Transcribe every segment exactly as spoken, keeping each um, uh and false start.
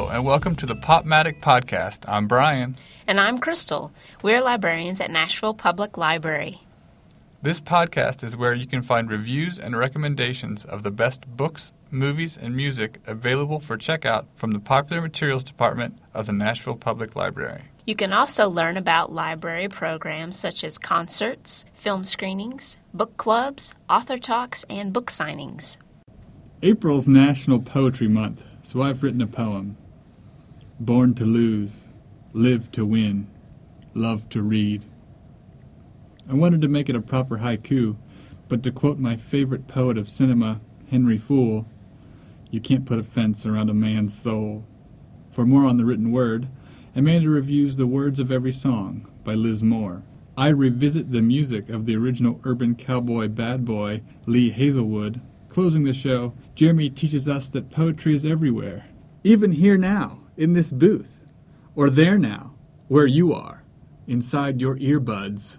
and welcome to the Popmatic Podcast. I'm Brian. And I'm Crystal. We're librarians at Nashville Public Library. This podcast is where you can find reviews and recommendations of the best books, movies, and music available for checkout from the Popular Materials Department of the Nashville Public Library. You can also learn about library programs such as concerts, film screenings, book clubs, author talks, and book signings. April's National Poetry Month, so I've written a poem. Born to lose, live to win, love to read. I wanted to make it a proper haiku, but to quote my favorite poet of cinema, Henry Fool, you can't put a fence around a man's soul. For more on the written word, Amanda reviews The Words of Every Song by Liz Moore. I revisit the music of the original urban cowboy bad boy, Lee Hazelwood. Closing the show, Jeremy teaches us that poetry is everywhere. Even here now, in this booth. Or there now, where you are, inside your earbuds.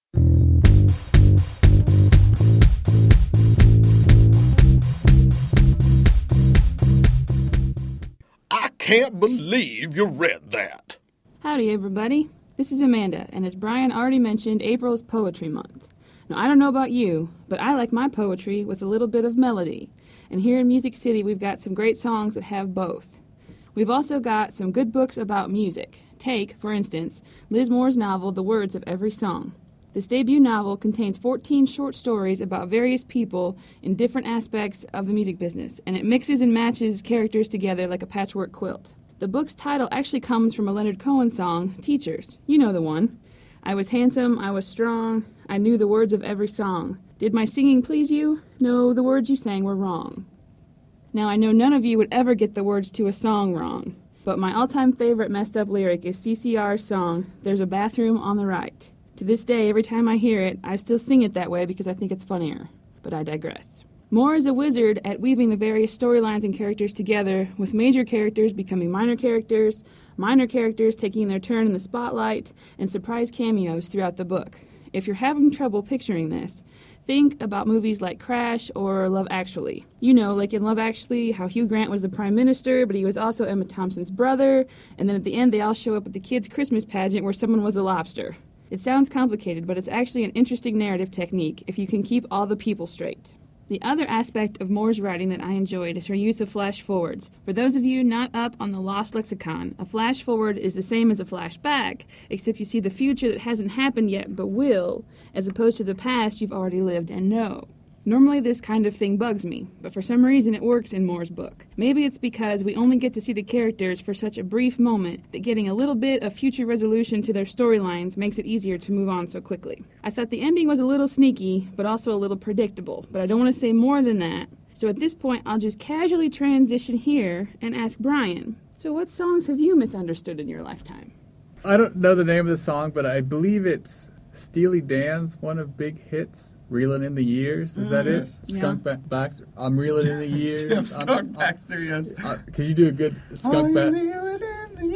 I can't believe you read that. Howdy, everybody. This is Amanda, and as Brian already mentioned, April is Poetry Month. Now, I don't know about you, but I like my poetry with a little bit of melody. And here in Music City, we've got some great songs that have both. We've also got some good books about music. Take, for instance, Liz Moore's novel, The Words of Every Song. This debut novel contains fourteen short stories about various people in different aspects of the music business, and it mixes and matches characters together like a patchwork quilt. The book's title actually comes from a Leonard Cohen song, Teachers. You know the one. I was handsome, I was strong, I knew the words of every song. Did my singing please you? No, the words you sang were wrong. Now, I know none of you would ever get the words to a song wrong, but my all-time favorite messed up lyric is C C R's song, There's a Bathroom on the Right. To this day, every time I hear it, I still sing it that way because I think it's funnier. But I digress. Moore is a wizard at weaving the various storylines and characters together, with major characters becoming minor characters, minor characters taking their turn in the spotlight, and surprise cameos throughout the book. If you're having trouble picturing this, think about movies like Crash or Love Actually. You know, like in Love Actually, how Hugh Grant was the prime minister, but he was also Emma Thompson's brother, and then at the end they all show up at the kids' Christmas pageant where someone was a lobster. It sounds complicated, but it's actually an interesting narrative technique if you can keep all the people straight. The other aspect of Moore's writing that I enjoyed is her use of flash forwards. For those of you not up on the lost lexicon, a flash forward is the same as a flashback, except you see the future that hasn't happened yet but will, as opposed to the past you've already lived and know. Normally this kind of thing bugs me, but for some reason it works in Moore's book. Maybe it's because we only get to see the characters for such a brief moment that getting a little bit of future resolution to their storylines makes it easier to move on so quickly. I thought the ending was a little sneaky, but also a little predictable, but I don't want to say more than that. So at this point, I'll just casually transition here and ask Brian, so what songs have you misunderstood in your lifetime? I don't know the name of the song, but I believe it's Steely Dan's one of Big Hits. Reeling in the Years, is that it? Yeah. Skunk ba- Baxter. I'm reeling in the years. Jeff Skunk I'm, Baxter, yes. Uh, could you do a good Skunk Baxter? Reeling in the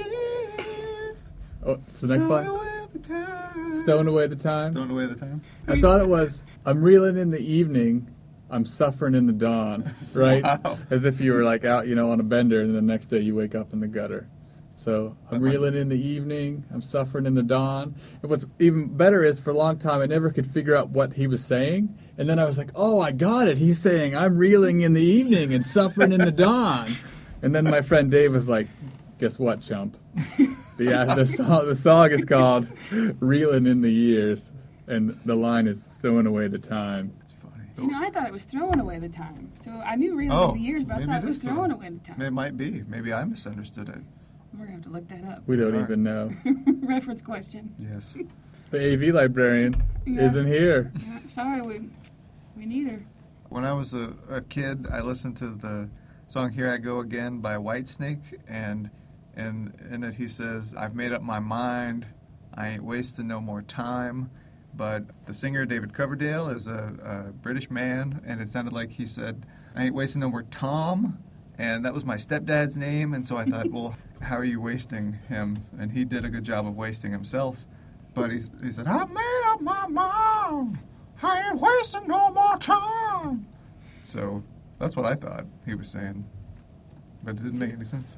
years. Oh, it's the next line. Away the time. Stowing away the time. Stowing away the time. I thought it was, I'm reeling in the evening, I'm suffering in the dawn, right? Wow. As if you were like out, you know, on a bender, and the next day you wake up in the gutter. So I'm reeling in the evening, I'm suffering in the dawn. And what's even better is for a long time I never could figure out what he was saying. And then I was like, oh, I got it. He's saying I'm reeling in the evening and suffering in the dawn. And then my friend Dave was like, guess what, chump? The, uh, the, song, the song is called Reeling in the Years. And the line is stowing away the time. It's funny. So, you know, I thought it was throwing away the time. So I knew reeling Oh, in the years, but I maybe thought it it was is throwing throwing- away the time. It might be. Maybe I misunderstood it. We're going to have to look that up. We don't Right. even know. Reference question. Yes. The A V librarian Yeah. isn't here. Yeah, sorry, we, we need her. When I was a, a kid, I listened to the song "Here I Go Again" by Whitesnake, and and in it he says, "I've made up my mind. I ain't wasting no more time." But the singer David Coverdale is a, a British man, and it sounded like he said, "I ain't wasting no more Tom." And that was my stepdad's name, and so I thought, well, how are you wasting him? And he did a good job of wasting himself. But he, he said, I've made up my mind. I ain't wasting no more time. So that's what I thought he was saying. But it didn't make any sense.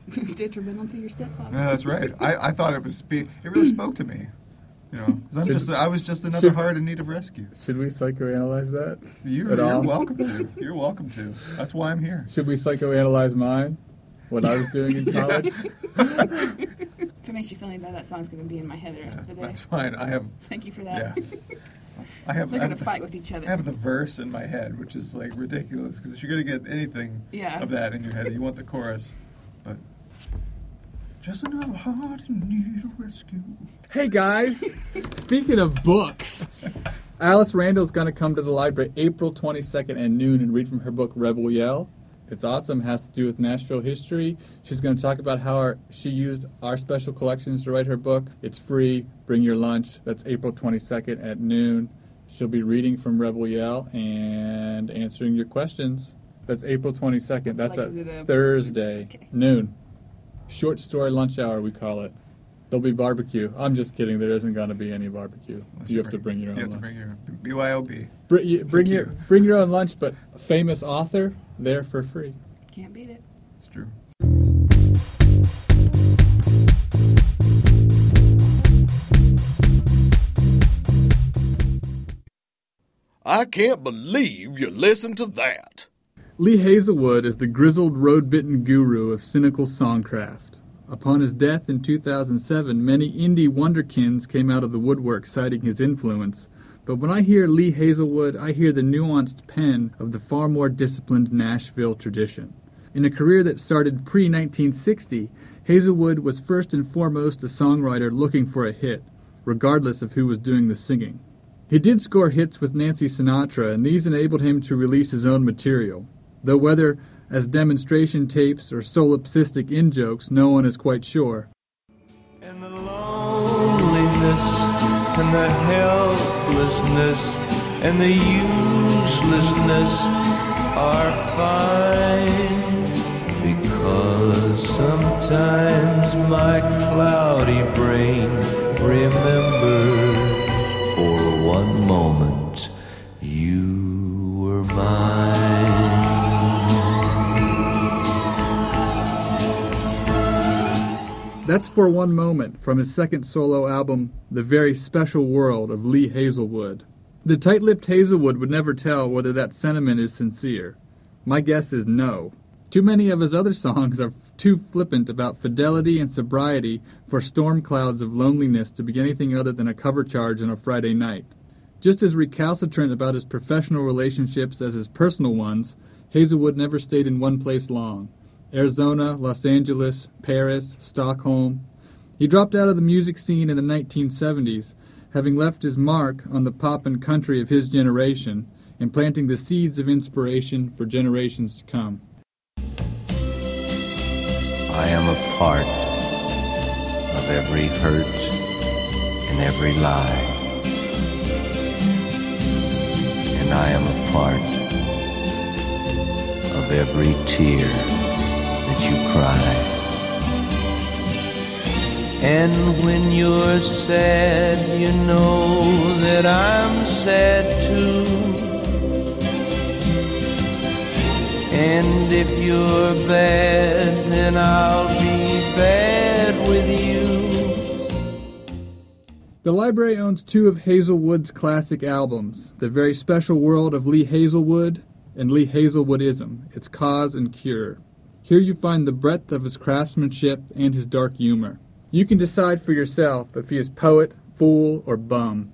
It's detrimental to your stepfather. Yeah, that's right. I, I thought it was spe- it really spoke to me. You know, 'cause I'm Should- just I was just another should- heart in need of rescue. Should we psychoanalyze that? You, At you're all? welcome to. You're welcome to. That's why I'm here. Should we psychoanalyze mine? What I was doing in college? If it makes you feel any better, that song's going to be in my head the rest of the day. That's fine. I have Thank you for that. yeah. I have. They're I going have to the, fight with each other. I have the verse in my head, which is like ridiculous because if you're gonna get anything Yeah. of that in your head, you want the chorus. But just another heart in need of rescue. Hey guys, speaking of books, Alice Randall's going to come to the library April twenty-second at noon and read from her book Rebel Yell. It's awesome, has to do with Nashville history. She's going to talk about how our, she used our special collections to write her book. It's free, bring your lunch. That's April twenty-second at noon. She'll be reading from Rebel Yell and answering your questions. That's April twenty-second. That's Like, a is it a- Thursday, Okay. noon. Short story lunch hour, we call it. There'll be barbecue. I'm just kidding. There isn't going to be any barbecue. You have to bring your own You have lunch. to bring your B Y O B. Bring, you, bring Thank your you. bring your own lunch, but a famous author there for free. Can't beat it. It's true. I can't believe you listened to that. Lee Hazelwood is the grizzled, road-bitten guru of cynical songcraft. Upon his death in two thousand seven, many indie wonderkins came out of the woodwork citing his influence. But when I hear Lee Hazelwood, I hear the nuanced pen of the far more disciplined Nashville tradition. In a career that started pre nineteen sixty, Hazelwood was first and foremost a songwriter looking for a hit, regardless of who was doing the singing. He did score hits with Nancy Sinatra, and these enabled him to release his own material, though whether as demonstration tapes or solipsistic in-jokes, no one is quite sure. And the loneliness and the helplessness and the uselessness are fine, because sometimes my cloudy brain remembers for one moment you were mine. That's For One Moment from his second solo album, The Very Special World of Lee Hazelwood. The tight-lipped Hazelwood would never tell whether that sentiment is sincere. My guess is no. Too many of his other songs are f- too flippant about fidelity and sobriety for storm clouds of loneliness to be anything other than a cover charge on a Friday night. Just as recalcitrant about his professional relationships as his personal ones, Hazelwood never stayed in one place long. Arizona, Los Angeles, Paris, Stockholm. He dropped out of the music scene in the nineteen seventies, having left his mark on the pop and country of his generation, and planting the seeds of inspiration for generations to come. I am a part of every hurt and every lie. And I am a part of every tear that you cry. And when you're sad, you know that I'm sad too. And if you're bad, then I'll be bad with you. The library owns two of Hazelwood's classic albums, The Very Special World of Lee Hazelwood and Lee Hazelwoodism, Its Cause and Cure. Here you find the breadth of his craftsmanship and his dark humor. You can decide for yourself if he is poet, fool, or bum.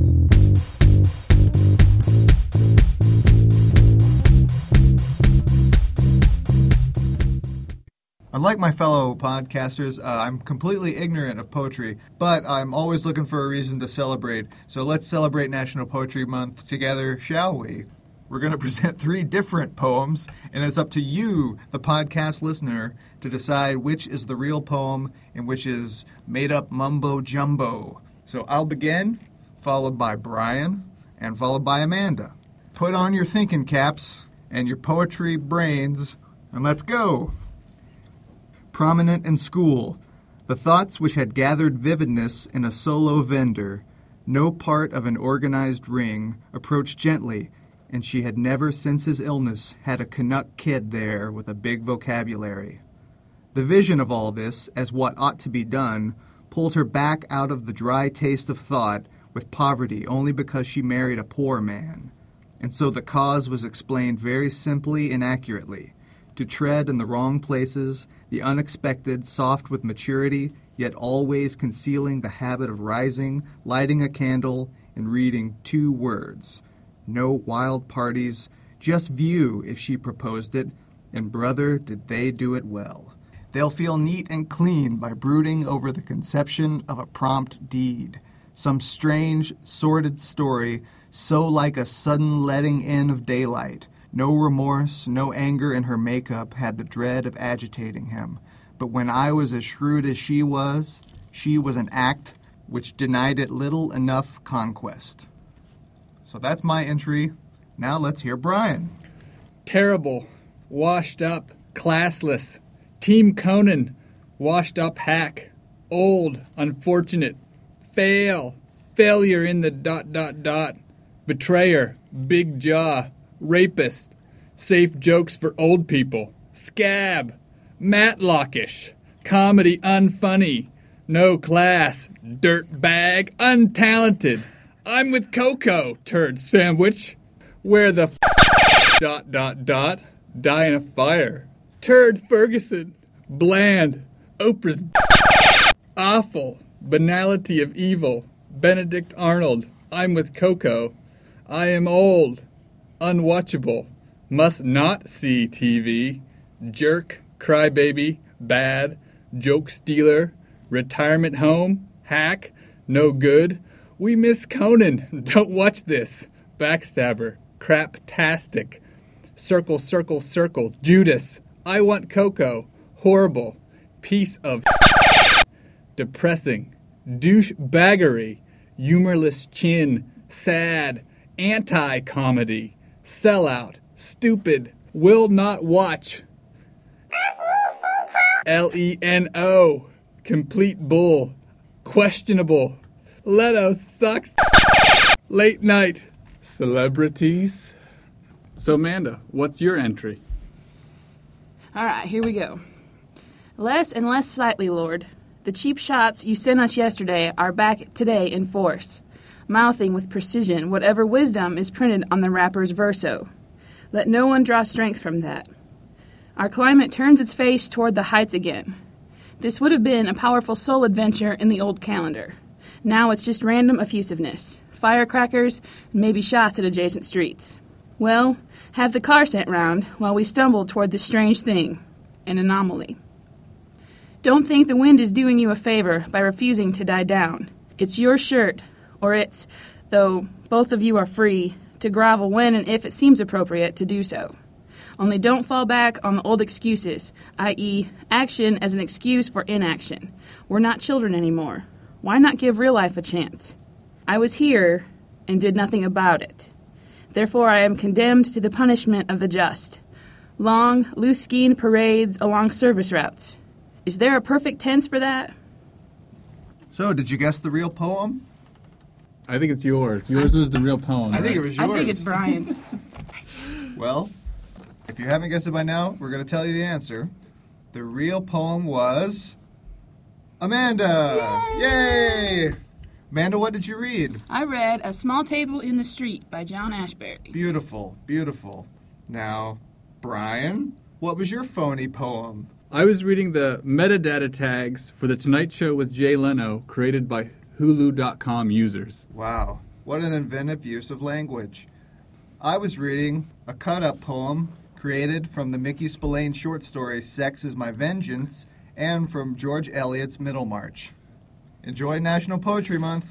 Unlike my fellow podcasters, uh, I'm completely ignorant of poetry, but I'm always looking for a reason to celebrate. So let's celebrate National Poetry Month together, shall we? We're going to present three different poems, and it's up to you, the podcast listener, to decide which is the real poem and which is made-up mumbo-jumbo. So I'll begin, followed by Brian, and followed by Amanda. Put on your thinking caps and your poetry brains, and let's go. Prominent in school, the thoughts which had gathered vividness in a solo vendor, no part of an organized ring, approached gently, and she had never since his illness had a Canuck kid there with a big vocabulary. The vision of all this, as what ought to be done, pulled her back out of the dry taste of thought with poverty only because she married a poor man. And so the cause was explained very simply and accurately. To tread in the wrong places, the unexpected, soft with maturity, yet always concealing the habit of rising, lighting a candle, and reading two words. No wild parties, just view if she proposed it, and brother, did they do it well. They'll feel neat and clean by brooding over the conception of a prompt deed, some strange, sordid story, so like a sudden letting in of daylight. No remorse, no anger in her makeup had the dread of agitating him. But when I was as shrewd as she was, she was an act which denied it little enough conquest. So that's my entry. Now let's hear Brian. Terrible, washed up, classless. Team Conan, washed up hack. Old, unfortunate. Fail, failure in the dot dot dot. Betrayer, big jaw. Rapist, safe jokes for old people. Scab, Matlockish, comedy unfunny. No class, dirt bag, untalented. I'm with Coco, turd sandwich. Where the f- dot dot dot, die in a fire. Turd Ferguson, bland, Oprah's awful, banality of evil. Benedict Arnold, I'm with Coco. I am old, unwatchable, must not see T V. Jerk, crybaby, bad, joke stealer, retirement home, hack, no good. We miss Conan, don't watch this. Backstabber, craptastic. Circle, circle, circle, Judas, I want Coco, horrible, piece of depressing, douchebaggery, humorless chin, sad, anti-comedy, sellout, stupid, will not watch. L E N O, complete bull, questionable, Leto sucks, late night, celebrities. So Amanda, what's your entry? All right, here we go. Less and less slightly, Lord. The cheap shots you sent us yesterday are back today in force, mouthing with precision whatever wisdom is printed on the rapper's verso. Let no one draw strength from that. Our climate turns its face toward the heights again. This would have been a powerful soul adventure in the old calendar. Now it's just random effusiveness, firecrackers, and maybe shots at adjacent streets. Well, have the car sent round while we stumble toward this strange thing, an anomaly. Don't think the wind is doing you a favor by refusing to die down. It's your shirt, or it's, though both of you are free, to grovel when and if it seems appropriate to do so. Only don't fall back on the old excuses, that is, action as an excuse for inaction. We're not children anymore. Why not give real life a chance? I was here and did nothing about it. Therefore I am condemned to the punishment of the just. Long, loose-skinned parades along service routes. Is there a perfect tense for that? So, did you guess the real poem? I think it's yours. Yours was the real poem. I right? think it was yours. I think it's Brian's. Well, if you haven't guessed it by now, we're going to tell you the answer. The real poem was Amanda. Yay! Yay! Amanda, what did you read? I read A Small Table in the Street by John Ashbery. Beautiful, beautiful. Now, Brian, what was your phony poem? I was reading the metadata tags for The Tonight Show with Jay Leno created by Hulu dot com users. Wow, what an inventive use of language. I was reading a cut-up poem created from the Mickey Spillane short story Sex is My Vengeance and from George Eliot's Middlemarch. Enjoy National Poetry Month.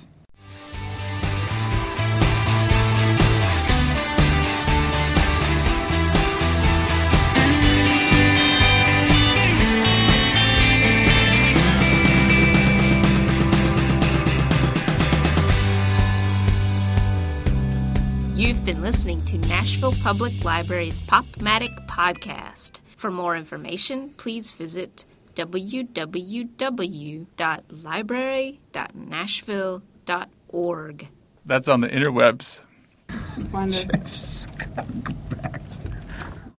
You've been listening to Nashville Public Library's Pop-Matic podcast. For more information, please visit w w w dot library dot nashville dot org. That's on the interwebs. Wonder. Jeff's